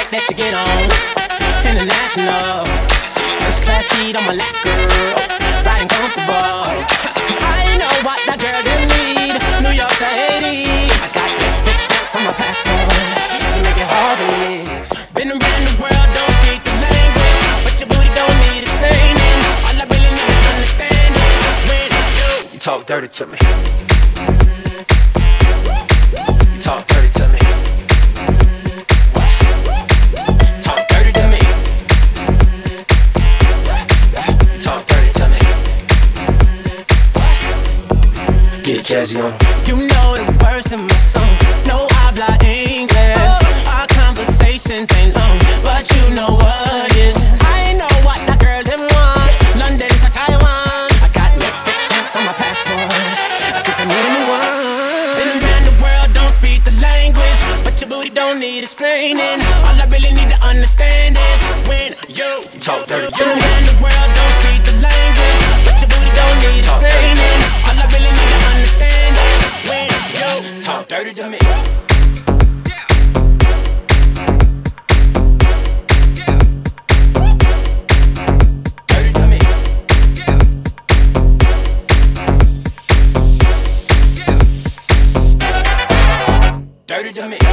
like that you get on. International, first class seat on my lap, girl, riding comfortable. Cause I know what that girl didn't need. New York to Haiti, I got lipstick stamps on my passport, you make it hard to live. Been around the world, don't speak the language, but your booty don't need explaining. All I really need to understand is when you talk dirty to me. You talk dirty to me. Talk dirty to me. You talk dirty to me. Get jazzy on 'em. You know the words in my songs. No habla English. Our conversations ain't long, but you know what is. I know what that girl them want. London to Taiwan. I got lipstick stamps on my passport. I think I need a new one. Been around the world, don't speak the language, but your booty don't need explaining. All I really need to understand is when you talk dirty to me. Been around the world, don't speak the language, but your booty don't need explaining. All I really need to understand is when you talk dirty to me. Dirty to me. Dirty to me.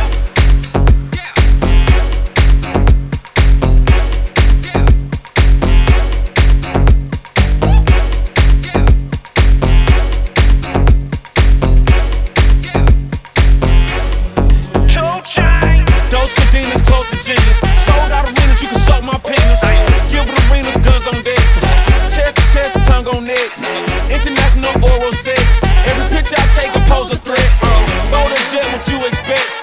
Those Cadenas close to genius. Sold out arenas, you can suck my penis. Gilbert Arenas, guns on deck. Chest to chest, tongue on neck. International oral sex. Every picture I take, I pose a threat. Bold and jet, what you expect?